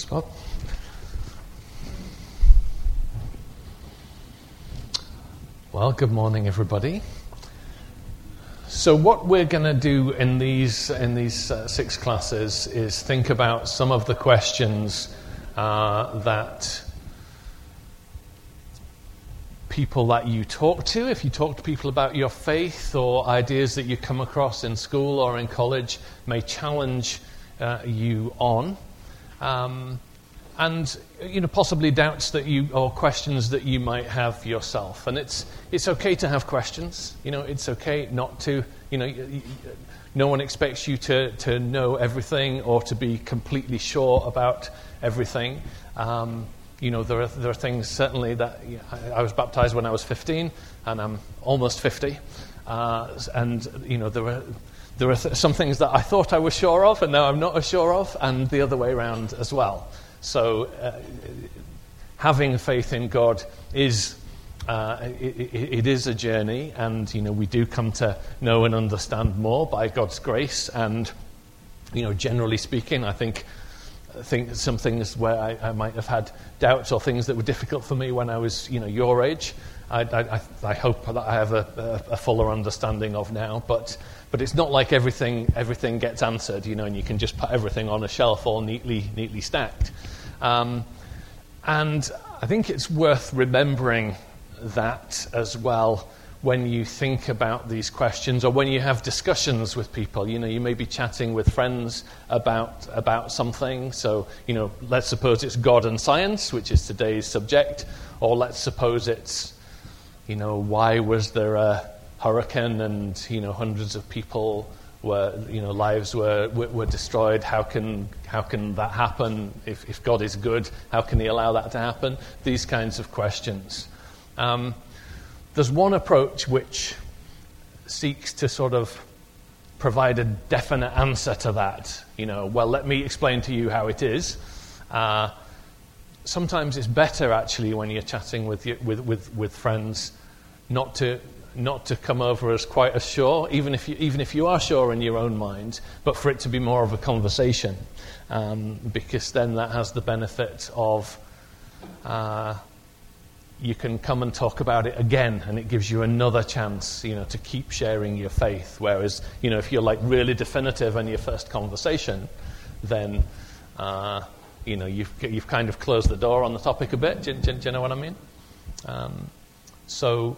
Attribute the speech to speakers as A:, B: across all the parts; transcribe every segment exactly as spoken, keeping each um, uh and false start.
A: Scott. Well, good morning, everybody. So, what we're going to do in these in these uh, six classes is think about some of the questions uh, that people that you talk to, if you talk to people about your faith or ideas that you come across in school or in college, may challenge uh, you on. Um, and you know, possibly doubts that you or questions that you might have yourself. And it's it's okay to have questions. You know, it's okay not to. You know, you, you, no one expects you to to know everything or to be completely sure about everything. Um, you know, there are there are things certainly that you know, I, I was baptized when I was fifteen, and I'm almost fifty. Uh, and you know, there are. There are th- some things that I thought I was sure of, and now I'm not as sure of, and the other way around as well. So, uh, having faith in God is uh, it, it, it is a journey, and you know we do come to know and understand more by God's grace. And you know, generally speaking, I think I think some things where I, I might have had doubts or things that were difficult for me when I was you know your age, I, I, I hope that I have a, a, a fuller understanding of now, but. But it's not like everything everything gets answered, you know, and you can just put everything on a shelf all neatly neatly stacked. Um, and I think it's worth remembering that as well when you think about these questions or when you have discussions with people. You know, you may be chatting with friends about about something. So, you know, let's suppose it's God and science, which is today's subject, or let's suppose it's, you know, why was there a hurricane and you know hundreds of people were you know lives were, were were destroyed. How can how can that happen? If if God is good, how can He allow that to happen? These kinds of questions. Um, there's one approach which seeks to sort of provide a definite answer to that. You know, well, let me explain to you how it is. Uh, sometimes it's better actually when you're chatting with you, with with with friends, not to. Not to come over as quite as sure, even if you even if you are sure in your own mind, but for it to be more of a conversation, um, because then that has the benefit of uh, you can come and talk about it again, and it gives you another chance, you know, to keep sharing your faith. Whereas, you know, if you're like really definitive in your first conversation, then uh, you know you've you've kind of closed the door on the topic a bit. Do, do, do you know what I mean? Um, so.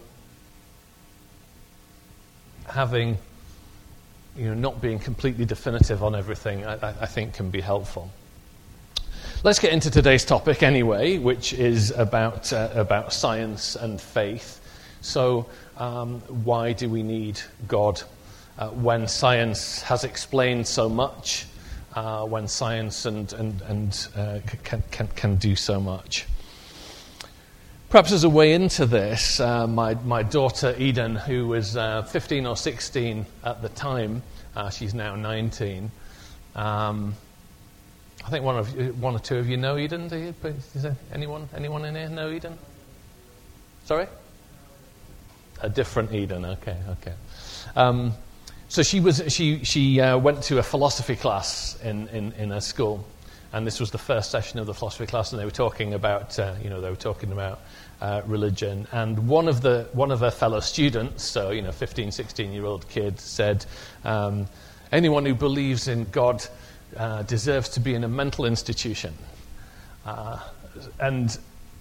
A: Having, you know, not being completely definitive on everything, I, I think can be helpful. Let's get into today's topic anyway, which is about uh, about science and faith. So, um, why do we need God uh, when science has explained so much? Uh, when science and and and uh, can can can do so much. Perhaps as a way into this, uh, my, my daughter Eden, who was uh, fifteen or sixteen at the time, uh, she's now nineteen. Um, I think one of you, one or two of you know Eden. Do you? Is there anyone anyone in here know Eden? Sorry, a different Eden. Okay, okay. Um, so she was she she uh, went to a philosophy class in in in a school. And this was the first session of the philosophy class, and they were talking about, uh, you know, they were talking about uh, religion. And one of the one of her fellow students, so you know, fifteen, sixteen-year-old kid, said, um, "Anyone who believes in God uh, deserves to be in a mental institution." Uh, and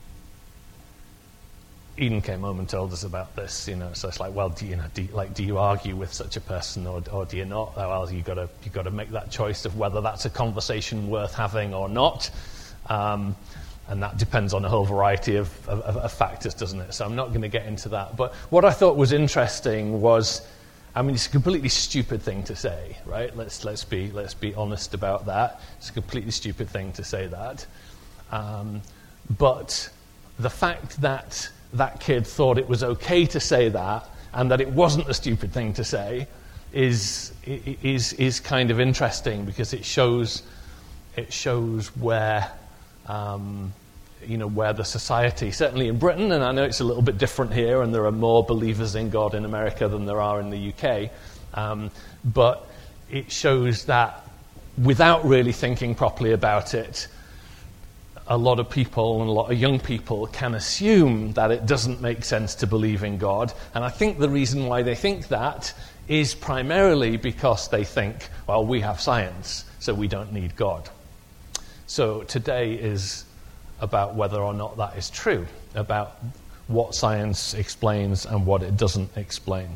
A: Eden came home and told us about this, you know. So it's like, well, do you know, do you, like, do you argue with such a person, or, or do you not? Well, you got to you got to make that choice of whether that's a conversation worth having or not, um, and that depends on a whole variety of, of, of factors, doesn't it? So I'm not going to get into that. But what I thought was interesting was, I mean, it's a completely stupid thing to say, right? Let's let's be let's be honest about that. It's a completely stupid thing to say that, um, but the fact that that kid thought it was okay to say that, and that it wasn't a stupid thing to say, is is is kind of interesting, because it shows it shows where um, you know where the society, certainly in Britain, and I know it's a little bit different here, and there are more believers in God in America than there are in the U K, um, but it shows that without really thinking properly about it, a lot of people and a lot of young people can assume that it doesn't make sense to believe in God. And I think the reason why they think that is primarily because they think, well, we have science, so we don't need God. So today is about whether or not that is true, about what science explains and what it doesn't explain.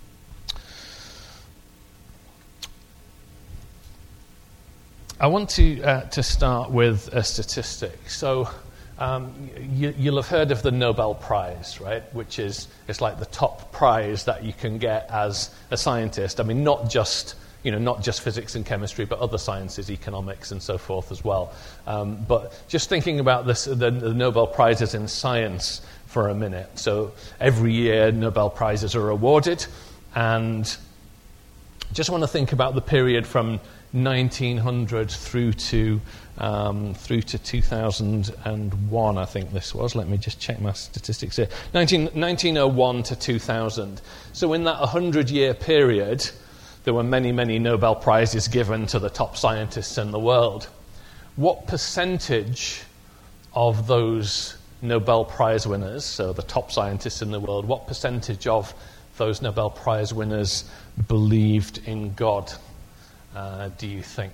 A: I want to uh, to start with a statistic. So um, you, you'll have heard of the Nobel Prize, right? Which is it's like the top prize that you can get as a scientist. I mean, not just you know not just physics and chemistry, but other sciences, economics, and so forth as well. Um, but just thinking about this, the, the Nobel Prizes in science for a minute. So every year, Nobel Prizes are awarded, and just want to think about the period from nineteen hundred through to um, through to two thousand one, I think this was. Let me just check my statistics here. nineteen oh one to two thousand. So in that one hundred year period, there were many, many Nobel Prizes given to the top scientists in the world. What percentage of those Nobel Prize winners, so the top scientists in the world, what percentage of those Nobel Prize winners believed in God? Uh, do you think?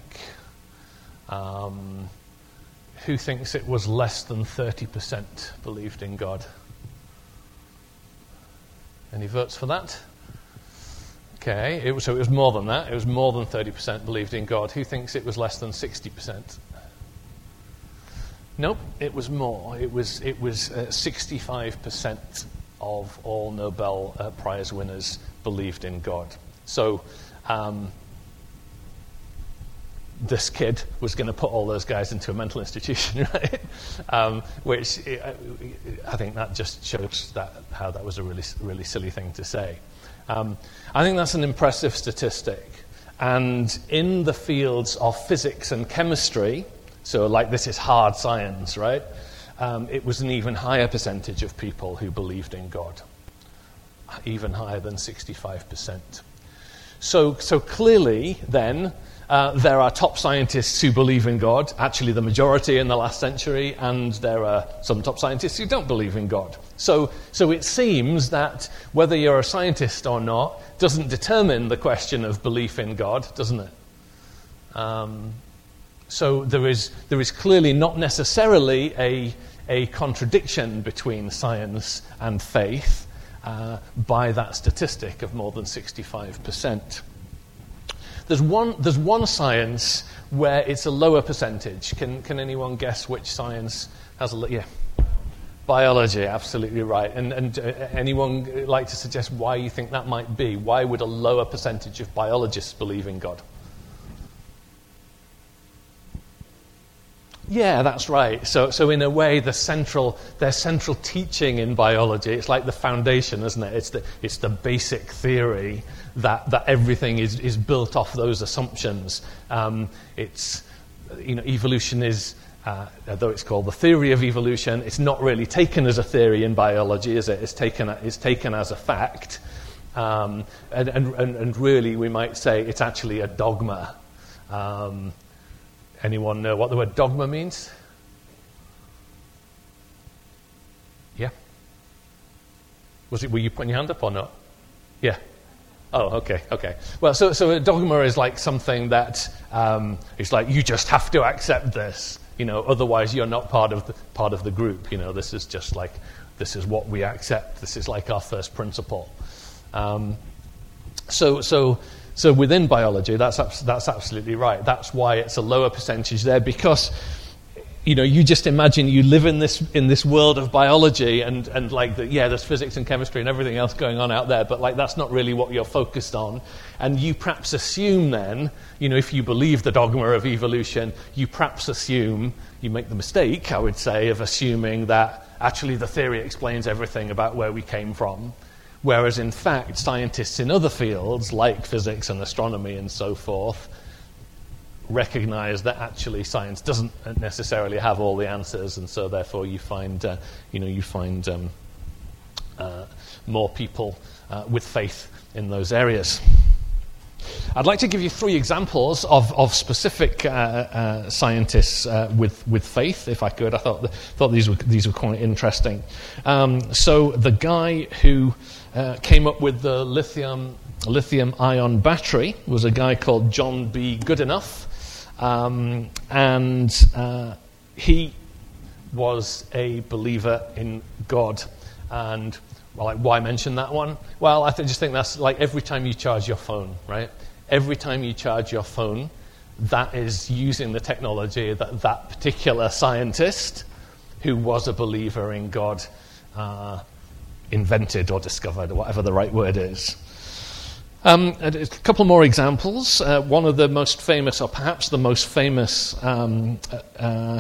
A: Um, who thinks it was less than thirty percent believed in God? Any votes for that? Okay, it was, so it was more than that. It was more than thirty percent believed in God. Who thinks it was less than sixty percent? Nope, it was more. It was it was uh, sixty-five percent of all Nobel uh, Prize winners believed in God. So um, this kid was going to put all those guys into a mental institution, right? Um, which I think that just shows that how that was a really, really silly thing to say. Um, I think that's an impressive statistic. And in the fields of physics and chemistry, so like this is hard science, right? Um, it was an even higher percentage of people who believed in God, even higher than sixty-five percent. So, so clearly, then, uh, there are top scientists who believe in God, actually the majority in the last century, and there are some top scientists who don't believe in God. So, so it seems that whether you're a scientist or not doesn't determine the question of belief in God, doesn't it? Um, so there is there is clearly not necessarily a a contradiction between science and faith uh, by that statistic of more than sixty-five percent. There's one there's one science where it's a lower percentage. Can can anyone guess which science has a yeah? Biology, absolutely right. And and uh, anyone like to suggest why you think that might be? Why would a lower percentage of biologists believe in God? Yeah, that's right. So, so in a way, the central, their central teaching in biology, it's like the foundation, isn't it? It's the, it's the basic theory that, that everything is, is built off those assumptions. Um, it's, you know, evolution is, uh, though it's called the theory of evolution, it's not really taken as a theory in biology, is it? It's taken, it's taken as a fact. Um, and, and, and really, we might say it's actually a dogma. Um, Anyone know what the word dogma means? Yeah? Was it? Were you putting your hand up or not? Yeah. Oh, okay, okay. Well, so so a dogma is like something that um, it's like you just have to accept this, you know. Otherwise, you're not part of the part of the group. You know, this is just like this is what we accept. This is like our first principle. Um, so so. So within biology, that's that's absolutely right. That's why it's a lower percentage there, because, you know, you just imagine you live in this in this world of biology, and and like the, yeah, there's physics and chemistry and everything else going on out there, but like that's not really what you're focused on. And you perhaps assume then, you know, if you believe the dogma of evolution, you perhaps assume you make the mistake, I would say, of assuming that actually the theory explains everything about where we came from. Whereas, in fact, scientists in other fields, like physics and astronomy and so forth, recognize that actually science doesn't necessarily have all the answers, and so therefore you find, uh, you know, you find um, uh, more people uh, with faith in those areas. I'd like to give you three examples of, of specific uh, uh, scientists uh, with with faith, if I could. I thought thought these were these were quite interesting. Um, so the guy who uh, came up with the lithium lithium ion battery was a guy called John B. Goodenough, um, and uh, he was a believer in God. And well, like, why mention that one? Well, I th- just think that's like every time you charge your phone, right? Every time you charge your phone, that is using the technology that that particular scientist, who was a believer in God, uh, invented or discovered, or whatever the right word is. Um, a couple more examples. Uh, one of the most famous, or perhaps the most famous um, uh,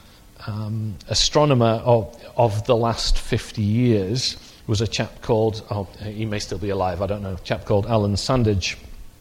A: um, astronomer of, of the last fifty years was a chap called, oh, he may still be alive, I don't know, a chap called Alan Sandage.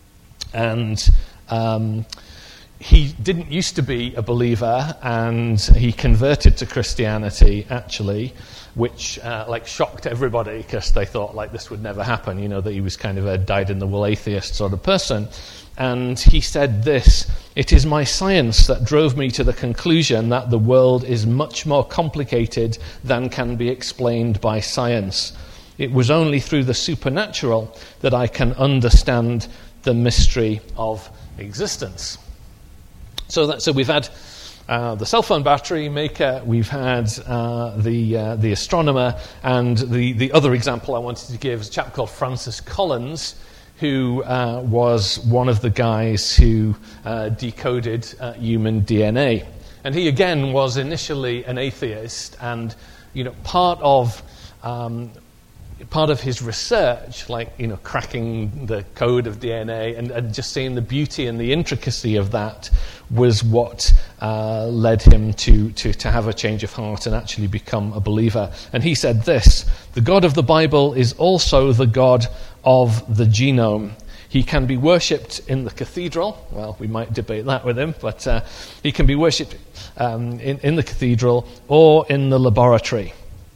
A: And um, he didn't used to be a believer, and he converted to Christianity, actually, which uh, like shocked everybody, because they thought like this would never happen, you know, that he was kind of a dyed-in-the-wool atheist sort of person. And he said this: "It is my science that drove me to the conclusion that the world is much more complicated than can be explained by science. It was only through the supernatural that I can understand the mystery of existence." So that so we've had uh, the cell phone battery maker, we've had uh, the uh, the astronomer, and the, the other example I wanted to give is a chap called Francis Collins, who uh, was one of the guys who uh, decoded uh, human D N A. And he, again, was initially an atheist, and, you know, part of um, part of his research, like, you know, cracking the code of D N A and, and just seeing the beauty and the intricacy of that, was what uh, led him to, to, to have a change of heart and actually become a believer. And he said this: "The God of the Bible is also the God of the genome. He can be worshipped in the cathedral." Well, we might debate that with him, but uh, he can be worshipped um, in, in the cathedral or in the laboratory.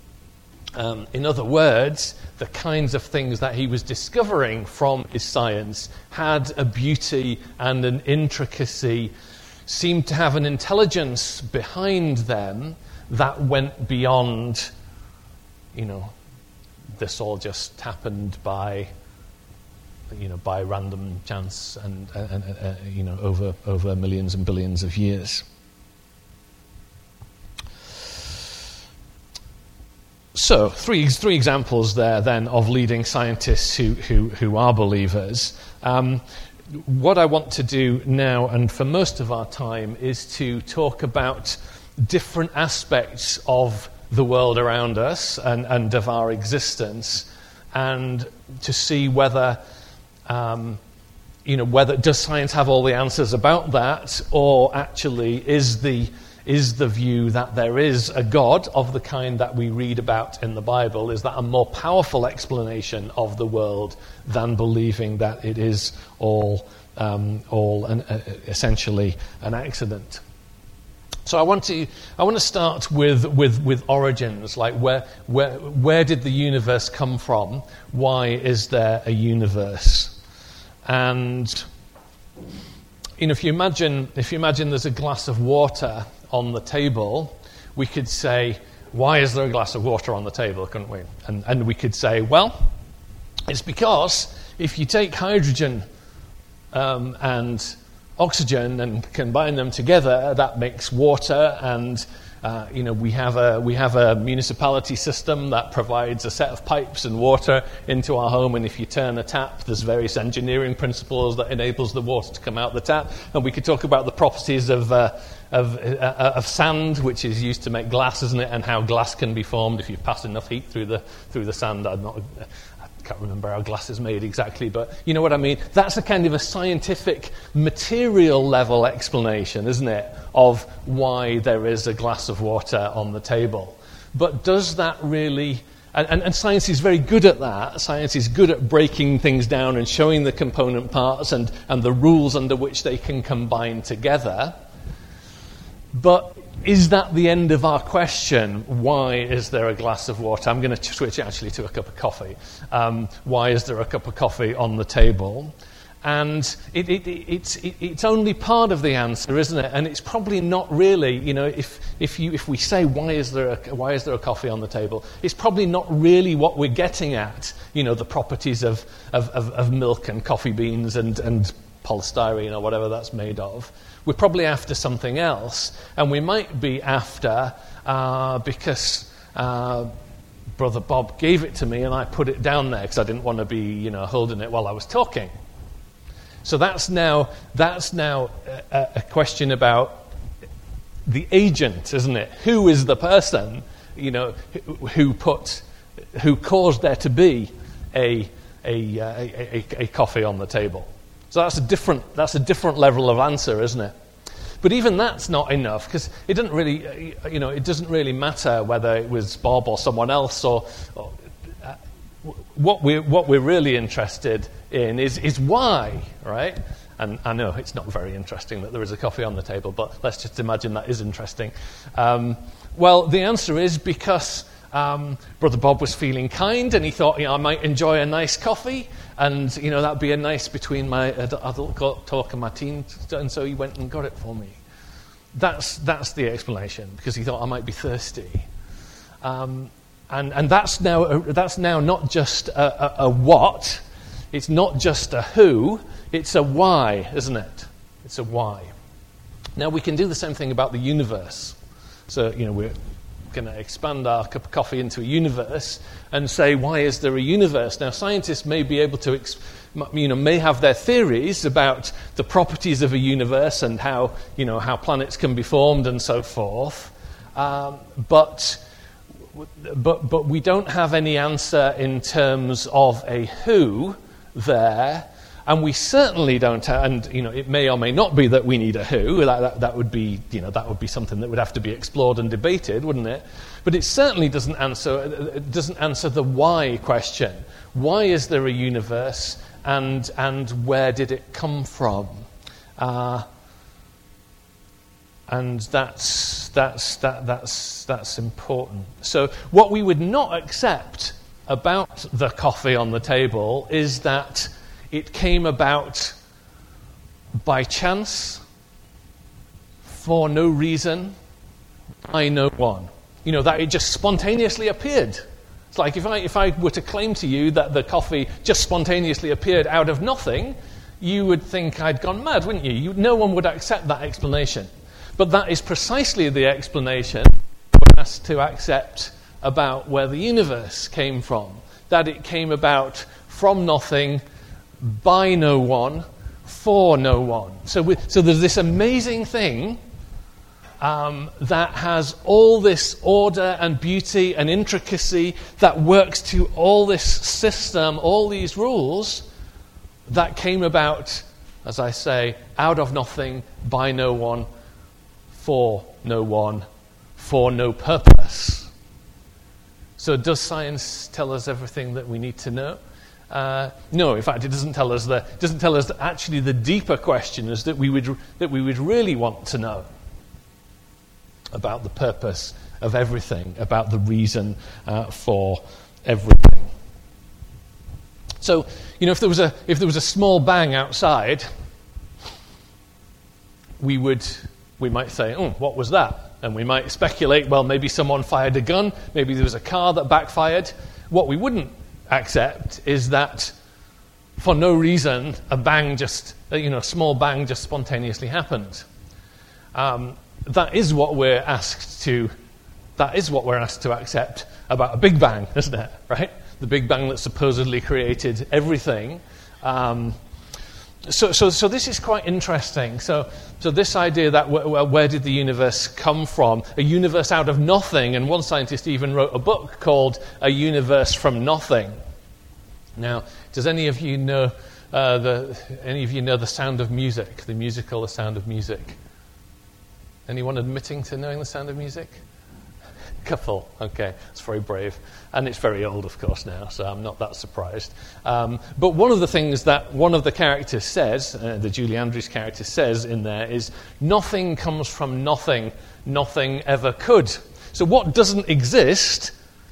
A: Um, in other words, the kinds of things that he was discovering from his science had a beauty and an intricacy, seemed to have an intelligence behind them that went beyond, you know, this all just happened by, you know, by random chance and, and, and uh, you know, over over millions and billions of years. So, three three examples there then of leading scientists who who, who are believers. Um, what I want to do now, and for most of our time, is to talk about different aspects of the world around us and, and of our existence, and to see whether, um, you know, whether does science have all the answers about that, or actually is the is the view that there is a God of the kind that we read about in the Bible, is that a more powerful explanation of the world than believing that it is all um, all an, uh, essentially an accident? So I want to I want to start with with, with origins, like where where where did the universe come from? Why is there a universe? And you know, if you imagine if you imagine there's a glass of water on the table, we could say, why is there a glass of water on the table, couldn't we? And and we could say, well, it's because if you take hydrogen um, and oxygen and combine them together, that makes water, and uh, you know we have a we have a municipality system that provides a set of pipes and water into our home, and if you turn a tap, there's various engineering principles that enables the water to come out the tap. And we could talk about the properties of uh, of, uh, of sand, which is used to make glass, isn't it, and how glass can be formed if you pass enough heat through the through the sand. I'm not. I can't remember how glass is made exactly, but you know what I mean. That's a kind of a scientific, material level explanation, isn't it, of why there is a glass of water on the table. But does that really... And, and, and science is very good at that. Science is good at breaking things down and showing the component parts and, and the rules under which they can combine together. But is that the end of our question? Why is there a glass of water? I'm going to switch actually to a cup of coffee. Um, why is there a cup of coffee on the table? And it, it, it, it's, it, it's only part of the answer, isn't it? And it's probably not really, you know, if if you if we say why is there a, why is there a coffee on the table, it's probably not really what we're getting at. You know, the properties of of, of, of milk and coffee beans and and polystyrene or whatever that's made of. We're probably after something else, and we might be after uh, because uh, Brother Bob gave it to me and I put it down there because I didn't want to be, you know, holding it while I was talking. So that's now that's now a, a question about the agent, isn't it? Who is the person, you know, who, who put, who caused there to be a a, a a a coffee on the table? So that's a different that's a different level of answer, isn't it? But even that's not enough because it doesn't really, you know, it doesn't really matter whether it was Bob or someone else or. or What we're, what we're really interested in is, is why, right? And I know it's not very interesting that there is a coffee on the table, but let's just imagine that is interesting. Um, well, the answer is because um, Brother Bob was feeling kind and he thought, you know, I might enjoy a nice coffee and, you know, that'd be a nice between my adult talk and my teen, and so he went and got it for me. That's, that's the explanation, because he thought I might be thirsty. Um And and that's now a, that's now not just a, a, a what, it's not just a who, it's a why, isn't it? It's a why. Now we can do the same thing about the universe. So, you know, we're going to expand our cup of coffee into a universe and say, why is there a universe? Now scientists may be able to, you know, may have their theories about the properties of a universe and how, you know, how planets can be formed and so forth, um, but. But but we don't have any answer in terms of a who there, and we certainly don't have, and you know, it may or may not be that we need a who. That, that that would be, you know, that would be something that would have to be explored and debated, wouldn't it? But it certainly doesn't answer it doesn't answer the why question. Why is there a universe, and and where did it come from? Uh, And that's that's that that's that's important. So what we would not accept about the coffee on the table is that it came about by chance, for no reason, by no one. You know, that it just spontaneously appeared. It's like if I if I were to claim to you that the coffee just spontaneously appeared out of nothing, you would think I'd gone mad, wouldn't you? you no one would accept that explanation. But that is precisely the explanation we're asked to accept about where the universe came from. That it came about from nothing, by no one, for no one. So, we, so there's this amazing thing um, that has all this order and beauty and intricacy that works to all this system, all these rules that came about, as I say, out of nothing, by no one, for no one, for no purpose. So does science tell us everything that we need to know? Uh, no, in fact, it doesn't tell us the it doesn't tell us that actually the deeper question is that we would that we would really want to know about the purpose of everything, about the reason uh, for everything. So, you know, if there was a if there was a small bang outside, we would. We might say, oh, what was that? And we might speculate, well, maybe someone fired a gun, maybe there was a car that backfired. What we wouldn't accept is that for no reason a bang just, you know, a small bang just spontaneously happened. Um, that is what we're asked to, that is what we're asked to accept about a Big Bang, isn't it? Right? The Big Bang that supposedly created everything. Um, So, so, so this is quite interesting. So, so this idea that w- w- where did the universe come from? A universe out of nothing, and one scientist even wrote a book called A Universe from Nothing. Now, does any of you know uh, the any of you know the Sound of Music, the musical The Sound of Music? Anyone admitting to knowing the Sound of Music? Couple, okay, it's very brave. And it's very old, of course, now, so I'm not that surprised. Um, but one of the things that one of the characters says, uh, the Julie Andrews character says in there, is nothing comes from nothing, nothing ever could. So what doesn't exist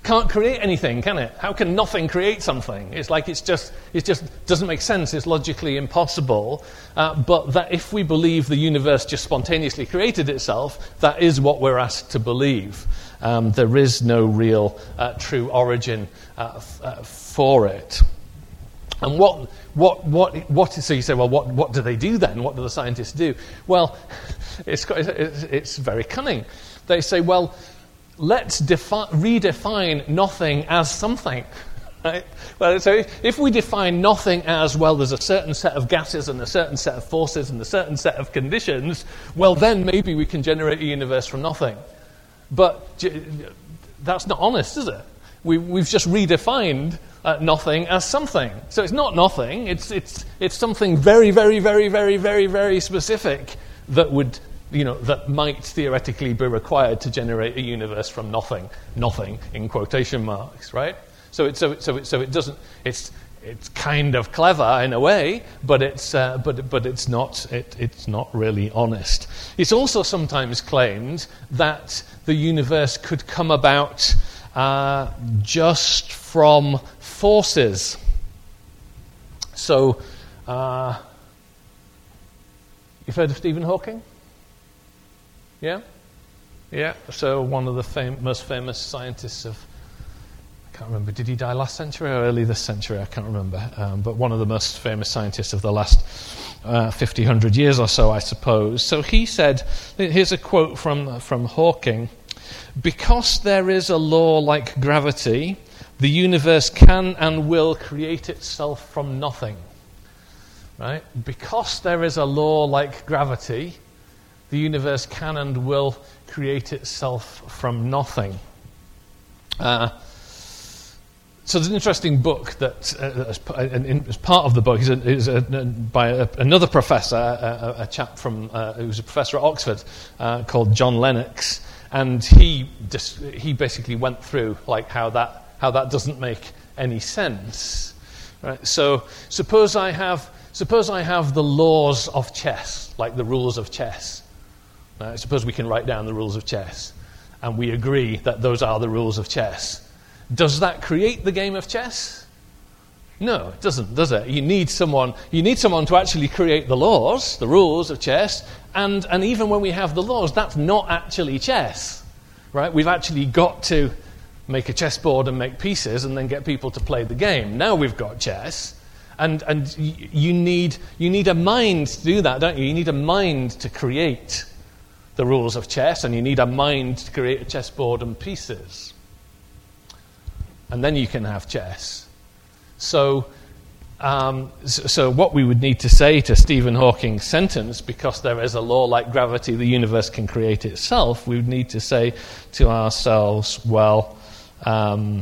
A: can't create anything, can it? How can nothing create something? It's like it's just it just doesn't make sense. It's logically impossible. Uh, but that if we believe the universe just spontaneously created itself, that is what we're asked to believe. Um, there is no real uh, true origin uh, f- uh, for it. And what what what what? So you say, well, what what do they do then? What do the scientists do? Well, it's it's, it's very cunning. They say, well, let's defi- redefine nothing as something. Right? Well, so if, if we define nothing as, well, there's a certain set of gases and a certain set of forces and a certain set of conditions, well, then maybe we can generate a universe from nothing. But that's not honest, is it? We, we've just redefined uh, nothing as something. So it's not nothing. It's it's it's something very, very, very, very, very, very specific that would, you know, that might theoretically be required to generate a universe from nothing. Nothing in quotation marks, right? So it so it, so it, so it doesn't. It's it's kind of clever in a way, but it's uh, but but it's not it, it's not really honest. It's also sometimes claimed that the universe could come about Uh, just from forces. So, uh, you've heard of Stephen Hawking? Yeah? Yeah, so one of the fam- most famous scientists of, I can't remember, did he die last century or early this century? I can't remember. Um, but one of the most famous scientists of the last uh, fifty, one hundred years or so, I suppose. So he said, here's a quote from from Hawking: "Because there is a law like gravity, the universe can and will create itself from nothing." Right? Because there is a law like gravity, the universe can and will create itself from nothing. Uh, so there's an interesting book that, uh, as, as part of the book, is, a, is a, by a, another professor, a, a chap from uh, who's a professor at Oxford, uh, called John Lennox. And he just, he basically went through like how that how that doesn't make any sense. Right? So suppose I have suppose I have the laws of chess, like the rules of chess. Right? Suppose we can write down the rules of chess, and we agree that those are the rules of chess. Does that create the game of chess? No, it doesn't, does it? You need someone. You need someone to actually create the laws, the rules of chess, and and even when we have the laws, that's not actually chess, right? We've actually got to make a chessboard and make pieces, and then get people to play the game. Now we've got chess, and and y- you need you need a mind to do that, don't you? You need a mind to create the rules of chess, and you need a mind to create a chessboard and pieces, and then you can have chess. So, um, so what we would need to say to Stephen Hawking's sentence, because there is a law like gravity, the universe can create itself, we would need to say to ourselves, well, um,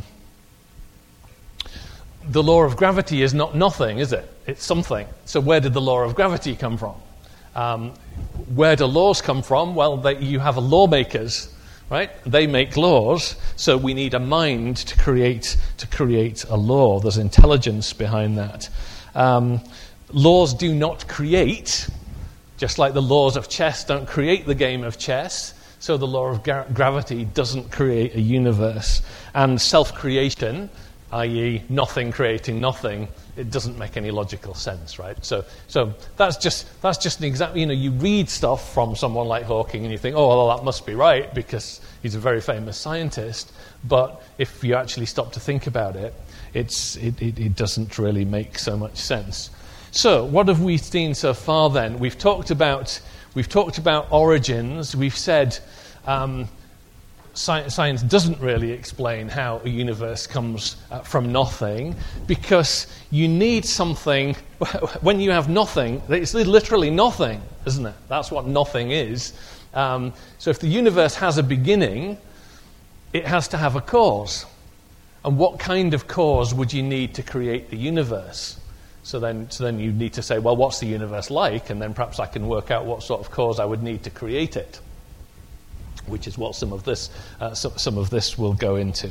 A: the law of gravity is not nothing, is it? It's something. So where did the law of gravity come from? Um, where do laws come from? Well, they, you have lawmakers. Right? They make laws, so we need a mind to create to create a law. There's intelligence behind that. Um, laws do not create, just like the laws of chess don't create the game of chess, so the law of gra- gravity doesn't create a universe. And self-creation, that is nothing creating nothing, it doesn't make any logical sense, right? So, so that's just that's just an example. You know, you read stuff from someone like Hawking, and you think, oh, well, that must be right because he's a very famous scientist. But if you actually stop to think about it, it's it, it, it doesn't really make so much sense. So, what have we seen so far? Then we've talked about we've talked about origins. We've said. Um, Science doesn't really explain how a universe comes uh, from nothing, because you need something. When you have nothing, it's literally nothing, isn't it? That's what nothing is. Um, so if the universe has a beginning, it has to have a cause. And what kind of cause would you need to create the universe? So then, so then you need to say, well, what's the universe like? And then perhaps I can work out what sort of cause I would need to create it, which is what some of this uh, so, some of this will go into.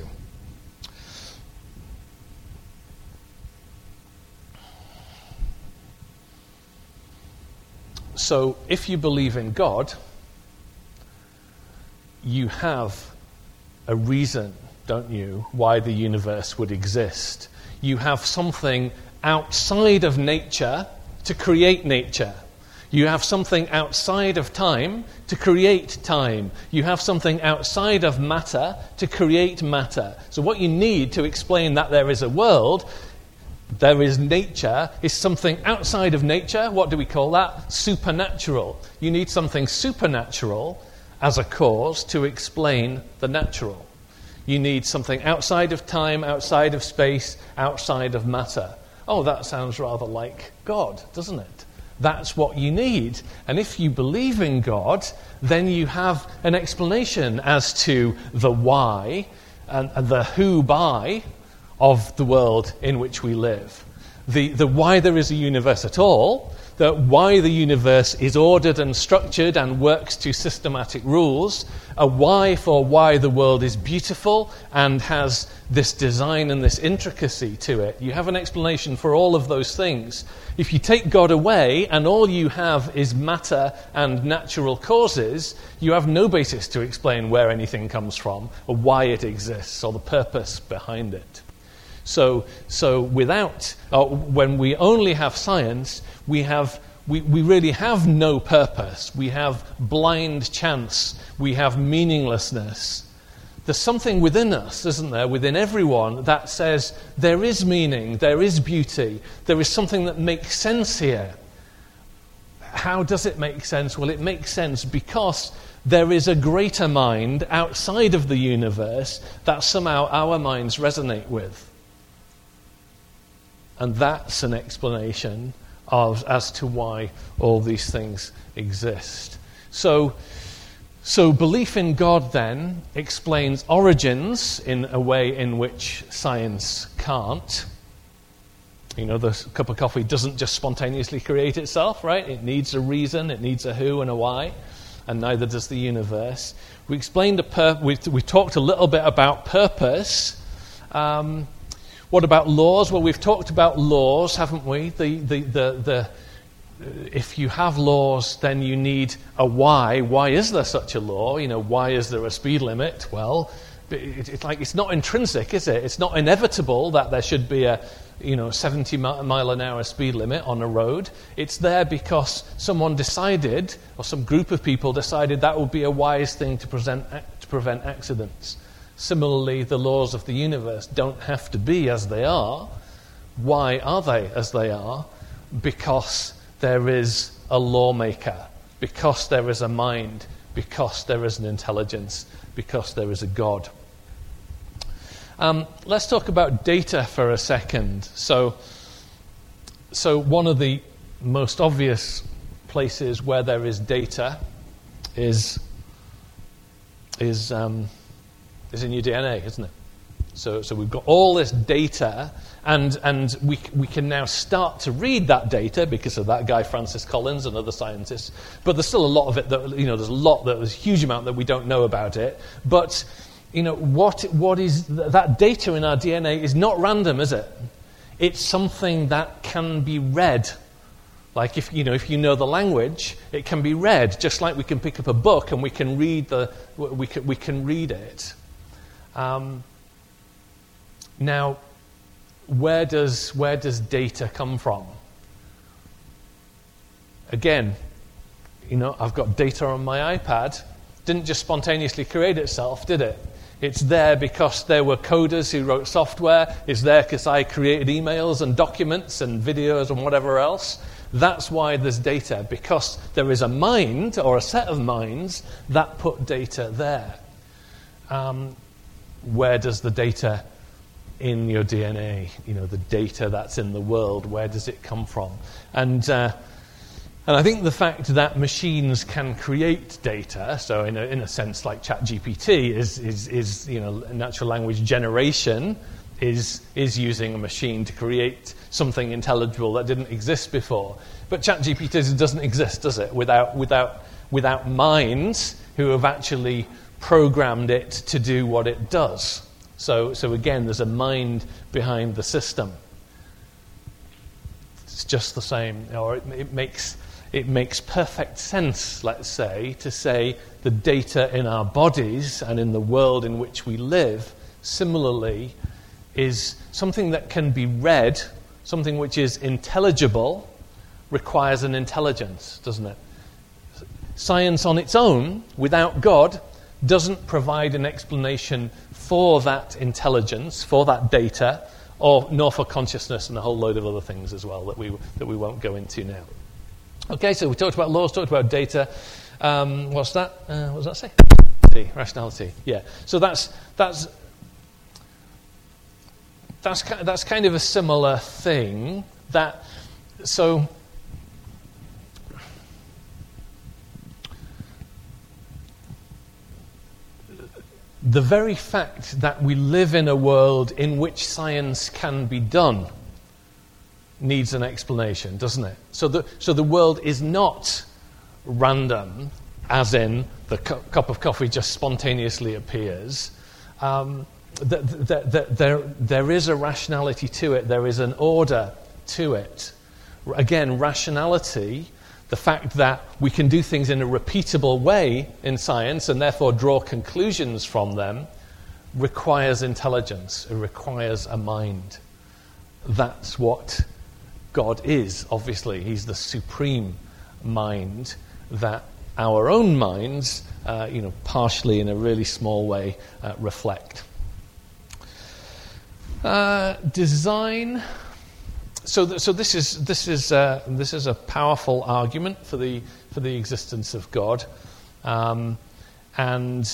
A: So, if you believe in God, you have a reason don't you, why the universe would exist. You have something outside of nature to create nature. You have something outside of time to create time. You have something outside of matter to create matter. So what you need to explain that there is a world, there is nature, is something outside of nature. What do we call that? Supernatural. You need something supernatural as a cause to explain the natural. You need something outside of time, outside of space, outside of matter. Oh, that sounds rather like God, doesn't it? That's what you need. And if you believe in God, then you have an explanation as to the why and, and the who by of the world in which we live. The, the why there is a universe at all, the why the universe is ordered and structured and works to systematic rules, a why for why the world is beautiful and has this design and this intricacy to it. You have an explanation for all of those things. If you take God away and all you have is matter and natural causes, you have no basis to explain where anything comes from or why it exists or the purpose behind it. So, so without, uh, when we only have science, we have, we, we really have no purpose. We have blind chance. We have meaninglessness. There's something within us, isn't there, within everyone, that says there is meaning, there is beauty, there is something that makes sense here. How does it make sense? Well, it makes sense because there is a greater mind outside of the universe that somehow our minds resonate with. And that's an explanation of as to why all these things exist. So, so belief in God then explains origins in a way in which science can't. You know, the cup of coffee doesn't just spontaneously create itself, right? It needs a reason, it needs a who and a why, and neither does the universe. We explained the pur- we, we talked a little bit about purpose. Um, What about laws? Well, we've talked about laws, haven't we? The, the, the, the, if you have laws, then you need a why. Why is there such a law? You know, why is there a speed limit? Well, it, it's like it's not intrinsic, is it? It's not inevitable that there should be a, you know, seventy mile an hour speed limit on a road. It's there because someone decided, or some group of people decided that would be a wise thing to, present, to prevent accidents. Similarly, the laws of the universe don't have to be as they are. Why are they as they are? Because there is a lawmaker, because there is a mind, because there is an intelligence, because there is a God. Um, let's talk about data for a second. So, so one of the most obvious places where there is data is is um, is in your D N A, isn't it? So, so we've got all this data, and and we we can now start to read that data because of that guy Francis Collins and other scientists. But there's still a lot of it that, you know, there's a lot that there's a huge amount that we don't know about it. But you know what what is that data in our D N A is not random, is it? It's something that can be read. Like if you know if you know the language, it can be read, just like we can pick up a book and we can read the we can we can read it. Um, now, where does where does data come from? Again, you know, I've got data on my iPad. Didn't just spontaneously create itself, did it? It's there because there were coders who wrote software. It's there because I created emails and documents and videos and whatever else. That's why there's data, because there is a mind or a set of minds that put data there. Um, where does the data in your D N A, you know, the data that's in the world, where does it come from? And uh, and I think the fact that machines can create data, so in a, in a sense like ChatGPT is, is, is, you know, natural language generation is is using a machine to create something intelligible that didn't exist before. But ChatGPT doesn't exist, does it? Without without without minds who have actually programmed it to do what it does. So, so again, there's a mind behind the system. It's just the same, or it, it makes it makes perfect sense, let's say, to say the data in our bodies and in the world in which we live similarly, is something that can be read, something which is intelligible, requires an intelligence, doesn't it? Science on its own, without God, doesn't provide an explanation for that intelligence, for that data, or nor for consciousness and a whole load of other things as well that we that we won't go into now. Okay, so we talked about laws, talked about data. Um, what's that? Uh, what does that say? Rationality. Yeah. So that's that's that's that's kind of a similar thing. That so. The very fact that we live in a world in which science can be done needs an explanation, doesn't it? So the, so the world is not random, as in the cu- cup of coffee just spontaneously appears. Um, the, the, the, there, there is a rationality to it. There is an order to it. Again, rationality, the fact that we can do things in a repeatable way in science and therefore draw conclusions from them, requires intelligence. It requires a mind. That's what God is, obviously. He's the supreme mind that our own minds, uh, you know, partially in a really small way, uh, reflect. Uh, design... So, th- so this is this is uh, this is a powerful argument for the for the existence of God, um, and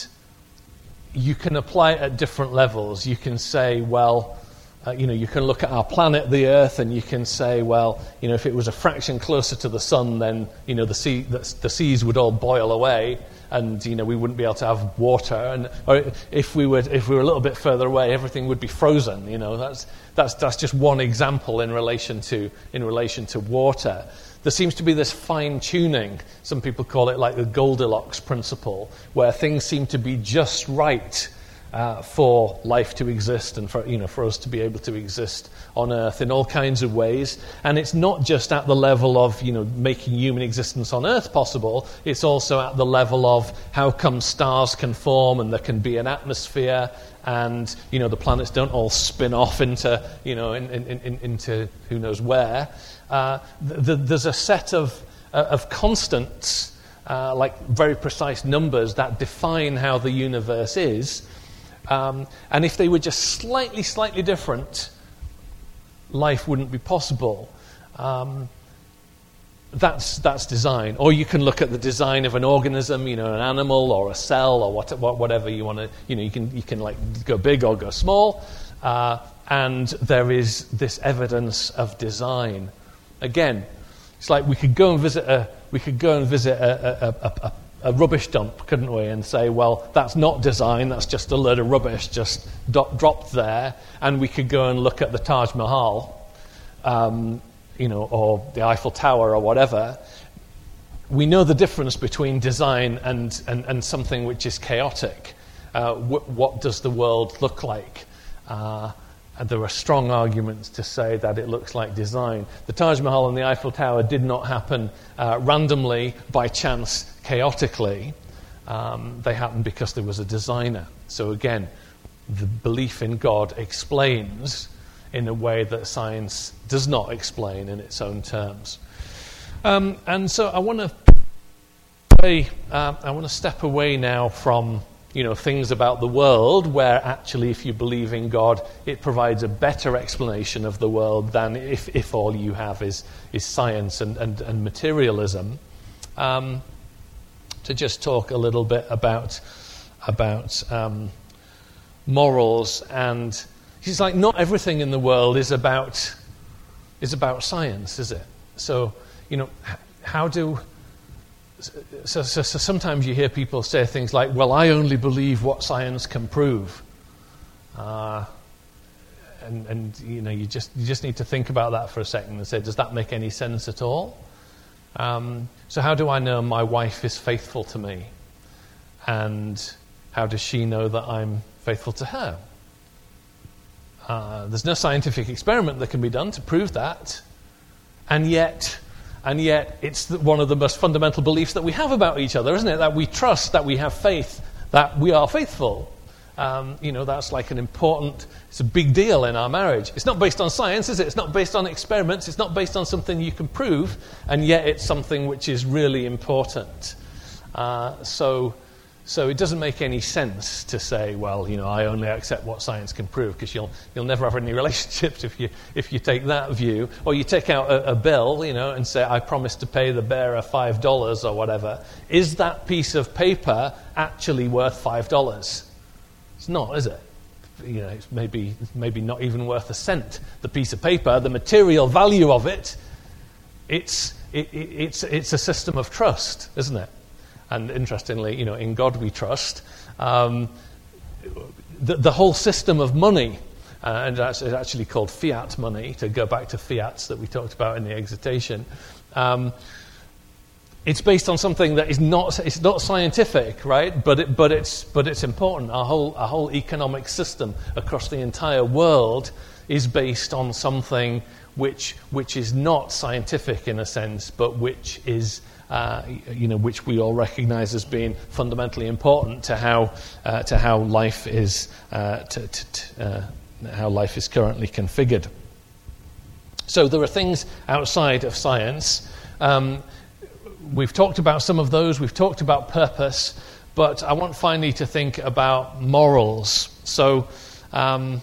A: you can apply it at different levels. You can say, well, uh, you know, you can look at our planet, the Earth, and you can say, well, you know, if it was a fraction closer to the sun, then you know the sea the, the seas would all boil away, and you know we wouldn't be able to have water. And or if we were if we were a little bit further away, everything would be frozen. You know, that's. That's that's just one example in relation to in relation to water. There seems to be this fine-tuning. Some people call it like the Goldilocks principle, where things seem to be just right uh, for life to exist and for you know for us to be able to exist on Earth in all kinds of ways. And it's not just at the level of you know making human existence on Earth possible. It's also at the level of how come stars can form and there can be an atmosphere. And you know the planets don't all spin off into you know in, in, in, into who knows where. Uh, th- th- there's a set of uh, of constants, uh, like very precise numbers that define how the universe is. Um, and if they were just slightly, slightly different, life wouldn't be possible. Um, That's that's design. Or you can look at the design of an organism, you know, an animal or a cell or what, whatever you want to, you know, you can you can like go big or go small, uh, and there is this evidence of design. Again, it's like we could go and visit a we could go and visit a, a, a, a, a rubbish dump, couldn't we? And say, well, that's not design. That's just a load of rubbish just do- dropped there. And we could go and look at the Taj Mahal. Um, you know, or the Eiffel Tower or whatever, we know the difference between design and, and, and something which is chaotic. Uh, wh- what does the world look like? Uh, and there are strong arguments to say that it looks like design. The Taj Mahal and the Eiffel Tower did not happen uh, randomly, by chance, chaotically. Um, they happened because there was a designer. So again, the belief in God explains in a way that science does not explain in its own terms. Um, and so I want to say, uh, I want to step away now from you know things about the world, where actually, if you believe in God, it provides a better explanation of the world than if, if all you have is is science and and, and materialism. Um, to just talk a little bit about about um, morals and. It's like not everything in the world is about is about science, is it? So, you know, how do... So, so, so sometimes you hear people say things like, well, I only believe what science can prove. Uh, and, and, you know, you just you just need to think about that for a second and say, does that make any sense at all? Um, so how do I know my wife is faithful to me? And how does she know that I'm faithful to her? Uh, there's no scientific experiment that can be done to prove that, and yet, and yet, it's the, one of the most fundamental beliefs that we have about each other, isn't it? That we trust, that we have faith, that we are faithful. Um, you know, that's like an important, it's a big deal in our marriage. It's not based on science, is it? It's not based on experiments. It's not based on something you can prove, and yet it's something which is really important. Uh, so... So it doesn't make any sense to say, well, you know, I only accept what science can prove, because you'll you'll never have any relationships if you if you take that view. Or you take out a, a bill, you know, and say, I promise to pay the bearer five dollars or whatever. Is that piece of paper actually worth five dollars? It's not, is it? You know, it's maybe maybe not even worth a cent. The piece of paper, the material value of it, it's it, it, it's it's a system of trust, isn't it? And interestingly, you know, in God we trust. Um, the, the whole system of money, uh, and it's actually called fiat money, to go back to fiats that we talked about in the exhortation. Um, it's based on something that is not it's not scientific, right? But it, but it's but it's important. Our whole our whole economic system across the entire world is based on something which which is not scientific in a sense, but which is Uh, you know, which we all recognise as being fundamentally important to how uh, to how life is uh, to, to, to, uh, how life is currently configured. So there are things outside of science. Um, we've talked about some of those. We've talked about purpose, but I want finally to think about morals. So um,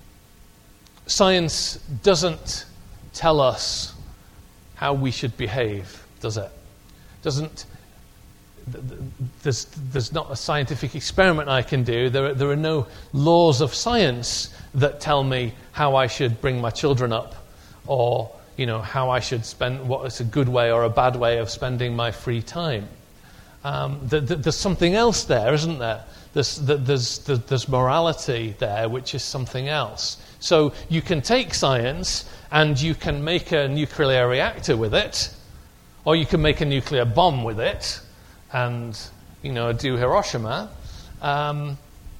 A: science doesn't tell us how we should behave, does it? Doesn't there's there's not a scientific experiment I can do. There are, there are no laws of science that tell me how I should bring my children up, or you know how I should spend what is a good way or a bad way of spending my free time. Um, the, the, there's something else there, isn't there? There's the, there's the, there's morality there, which is something else. So you can take science and you can make a nuclear reactor with it. Or you can make a nuclear bomb with it and, you know, do Hiroshima. Um,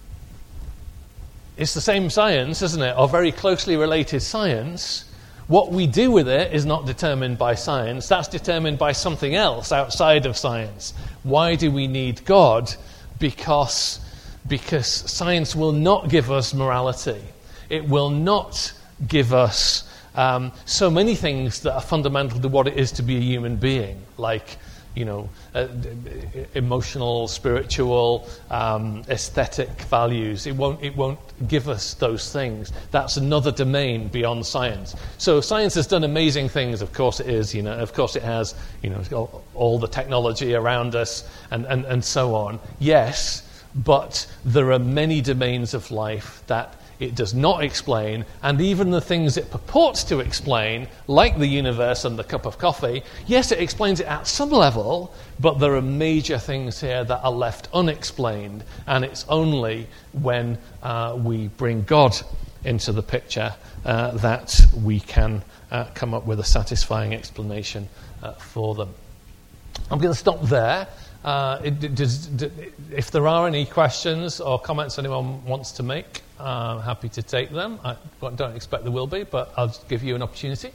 A: it's the same science, isn't it? Or very closely related science. What we do with it is not determined by science. That's determined by something else outside of science. Why do we need God? Because, because science will not give us morality. It will not give us Um, so many things that are fundamental to what it is to be a human being, like, you know, uh, emotional, spiritual, um, aesthetic values. It won't. It won't give us those things. That's another domain beyond science. So science has done amazing things. Of course, it is. You know, of course, it has. You know, all, all the technology around us, and, and and so on. Yes, but there are many domains of life that it does not explain, and even the things it purports to explain, like the universe and the cup of coffee, yes, it explains it at some level, but there are major things here that are left unexplained, and it's only when uh, we bring God into the picture uh, that we can uh, come up with a satisfying explanation uh, for them. I'm going to stop there. Uh, it, does, if there are any questions or comments anyone wants to make, I'm happy to take them. I don't expect there will be, but I'll just give you an opportunity.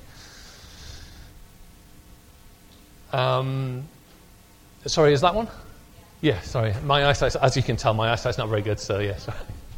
A: Um, sorry, is that one? Yeah, sorry. My eyesight, as you can tell, my eyesight's not very good, so yeah, sorry.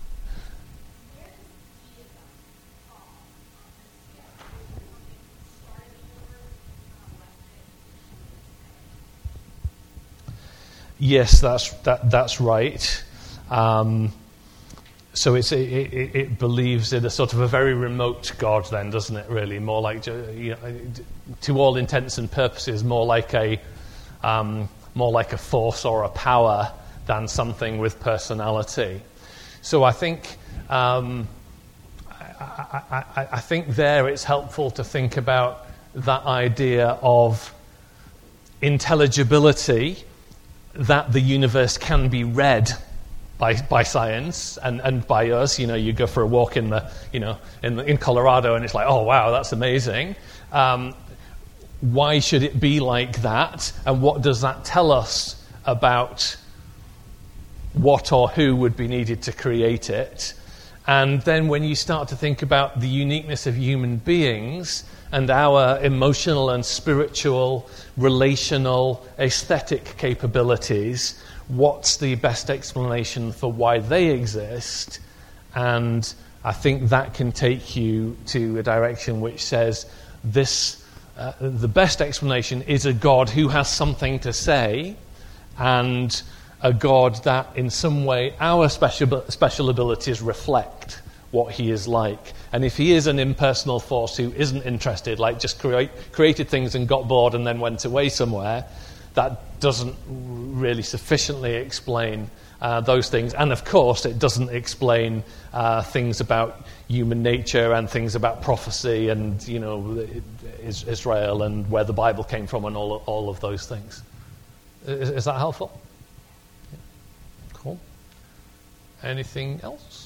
A: Yes, that's that. That's right. Um, so it's it, it, it believes in a sort of a very remote God, then, doesn't it? Really, more like, you know, to all intents and purposes, more like a um, more like a force or a power than something with personality. So I think um, I, I, I think there it's helpful to think about that idea of intelligibility, that the universe can be read by by science and, and by us. You know, you go for a walk in the you know in the, in Colorado, and it's like, oh wow, that's amazing. Um, why should it be like that? And what does that tell us about what or who would be needed to create it? And then when you start to think about the uniqueness of human beings and our emotional and spiritual, relational, aesthetic capabilities, what's the best explanation for why they exist? And I think that can take you to a direction which says this, uh, the best explanation is a God who has something to say, and a God that in some way our special special abilities reflect what he is like. And if he is an impersonal force who isn't interested, like just create, created things and got bored and then went away somewhere, that doesn't really sufficiently explain uh, those things. And of course, it doesn't explain uh, things about human nature and things about prophecy and, you know, Israel and where the Bible came from and all, all of those things. Is, is that helpful? Yeah. Cool. Anything else?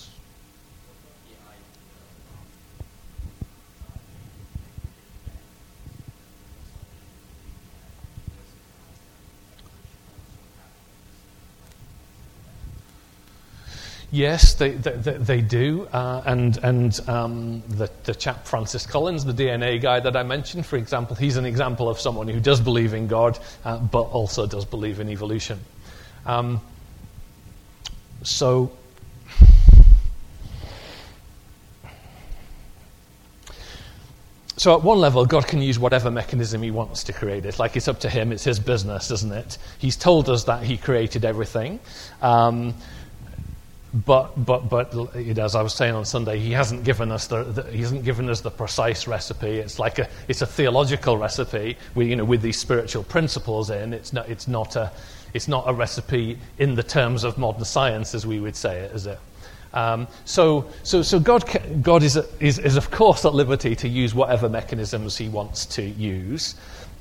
A: Yes, they they, they do, uh, and and um, the the chap Francis Collins, the D N A guy that I mentioned, for example, he's an example of someone who does believe in God, uh, but also does believe in evolution. Um, so, so at one level, God can use whatever mechanism he wants to create it. Like, it's up to him; it's his business, isn't it? He's told us that he created everything. Um, But, but, but, as I was saying on Sunday, he hasn't given us the, the he hasn't given us the precise recipe. It's like a it's a theological recipe, with, you know, with these spiritual principles in. It's not it's not a it's not a recipe in the terms of modern science, as we would say it, is it? Um, so, so, so God God is, is is of course at liberty to use whatever mechanisms he wants to use,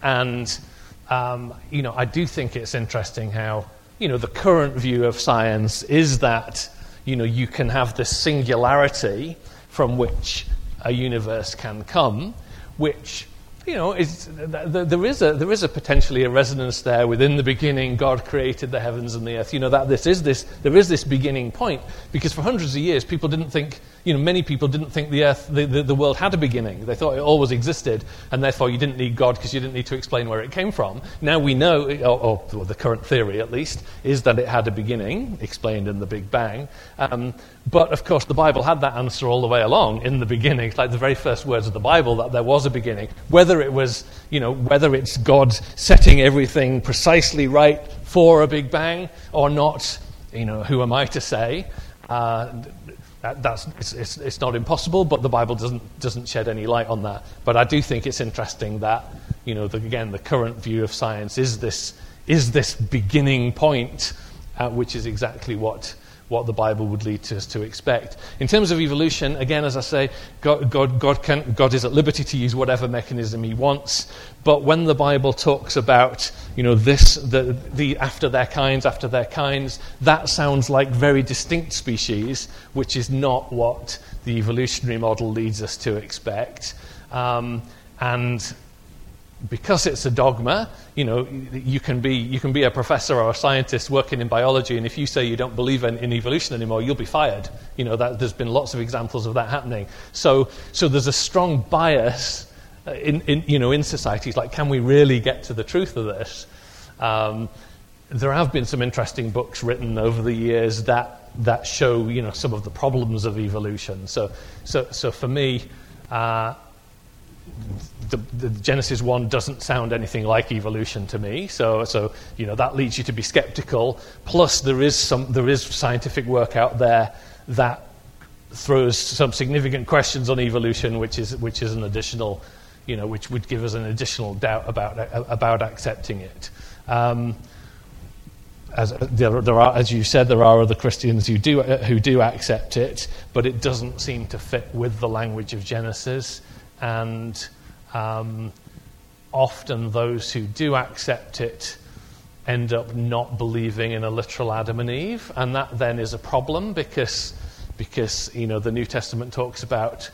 A: and um, you know, I do think it's interesting how, you know, the current view of science is that, you know, you can have this singularity from which a universe can come, which, you know, is there is a there is a potentially a resonance there. Within the beginning, God created the heavens and the earth. You know, that this is this there is this beginning point, because for hundreds of years people didn't think, you know, many people didn't think the earth, the, the, the world had a beginning. They thought it always existed, and therefore you didn't need God because you didn't need to explain where it came from. Now we know, or, or the current theory at least, is that it had a beginning, explained in the Big Bang. Um, but of course the Bible had that answer all the way along in the beginning. It's like the very first words of the Bible, that there was a beginning. Whether it was, you know, whether it's God setting everything precisely right for a Big Bang or not, you know, who am I to say? Uh, That, that's it's, it's, it's not impossible, but the Bible doesn't doesn't shed any light on that. But I do think it's interesting that, you know, the, again, the current view of science is this is this beginning point, uh, which is exactly what what the Bible would lead us to expect. In terms of evolution, again, as I say, God God God can God is at liberty to use whatever mechanism he wants. But when the Bible talks about, you know, this the the after their kinds, after their kinds, that sounds like very distinct species, which is not what the evolutionary model leads us to expect. Um, and because it's a dogma, you know, you can be you can be a professor or a scientist working in biology, and if you say you don't believe in, in evolution anymore, you'll be fired. You know, that there's been lots of examples of that happening. So, so there's a strong bias in, in you know in societies. Like, can we really get to the truth of this? Um, there have been some interesting books written over the years that that show, you know, some of the problems of evolution. So, so, so for me. Uh, The, the Genesis one doesn't sound anything like evolution to me, so so you know that leads you to be skeptical. Plus, there is some there is scientific work out there that throws some significant questions on evolution, which is which is an additional, you know, which would give us an additional doubt about about accepting it. Um, As there, there are, as you said, there are other Christians who do who do accept it, but it doesn't seem to fit with the language of Genesis. And um, often those who do accept it end up not believing in a literal Adam and Eve, and that then is a problem because, because you know, the New Testament talks about,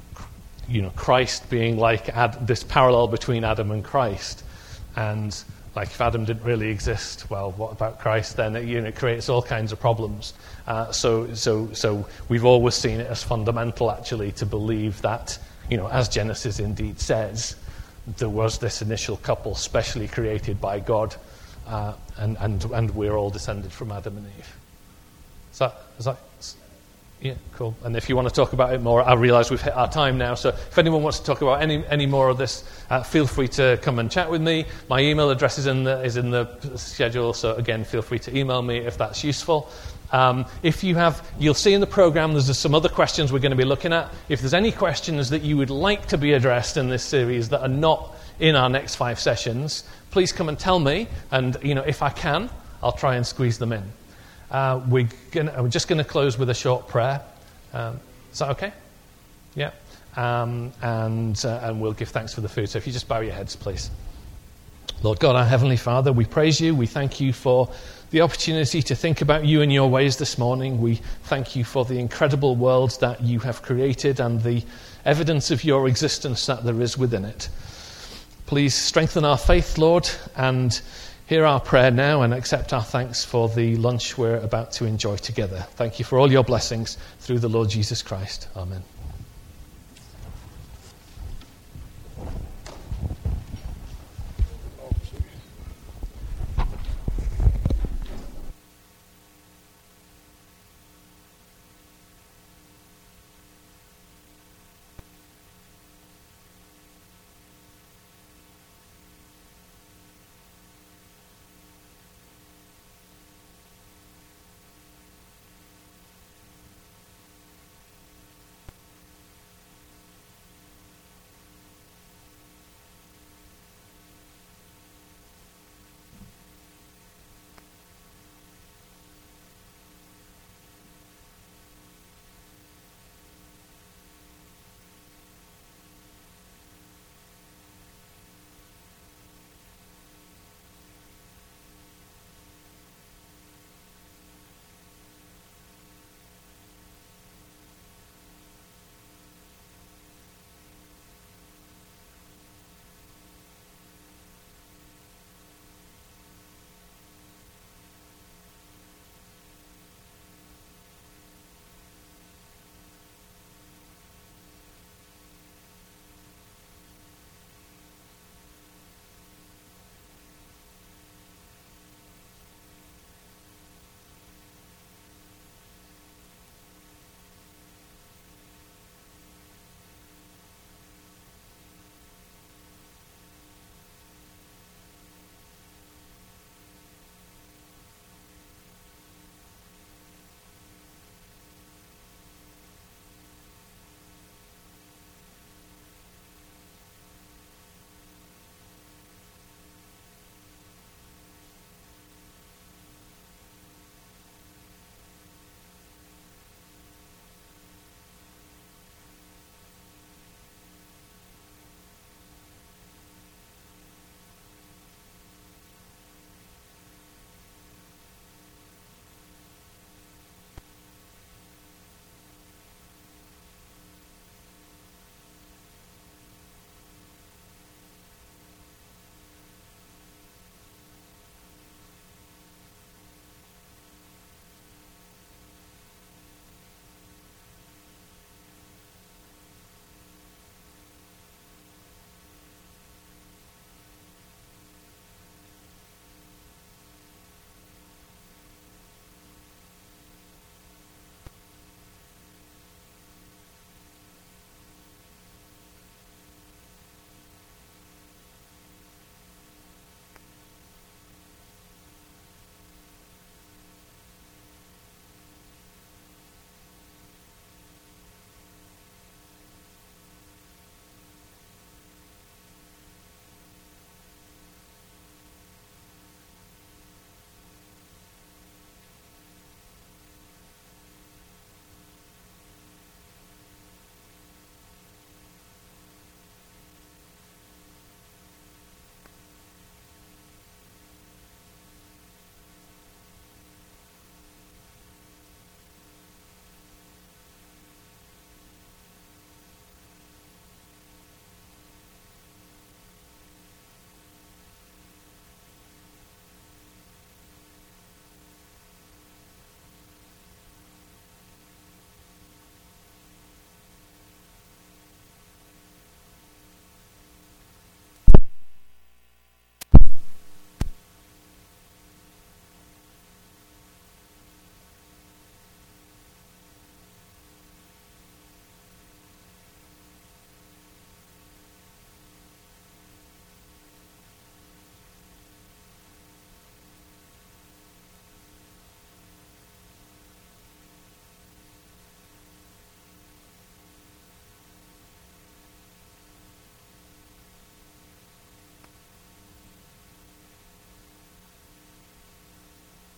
A: you know, Christ being like Ad, this parallel between Adam and Christ, and Like if Adam didn't really exist, well, what about Christ then? It, you know, it creates all kinds of problems. Uh, so, so, so we've always seen it as fundamental, actually, to believe that, you know, as Genesis indeed says, there was this initial couple specially created by God, uh, and, and and we're all descended from Adam and Eve. Is that, is that, yeah, cool. And if you want to talk about it more, I realise we've hit our time now, so if anyone wants to talk about any any more of this, uh, feel free to come and chat with me. My email address is in the is in the schedule, so again, feel free to email me if that's useful. Um, if you have, you'll see in the program there's some other questions we're going to be looking at. If there's any questions that you would like to be addressed in this series that are not in our next five sessions, please come and tell me, and you know, if I can, I'll try and squeeze them in. Uh, we're, gonna, we're just going to close with a short prayer. Um, is that okay? Yeah. Um, and, uh, and we'll give thanks for the food. So if you just bow your heads, please. Lord God, our Heavenly Father, we praise you. We thank you for the opportunity to think about you and your ways this morning. We thank you for the incredible world that you have created and the evidence of your existence that there is within it. Please strengthen our faith, Lord, and hear our prayer now and accept our thanks for the lunch we're about to enjoy together. Thank you for all your blessings through the Lord Jesus Christ. Amen.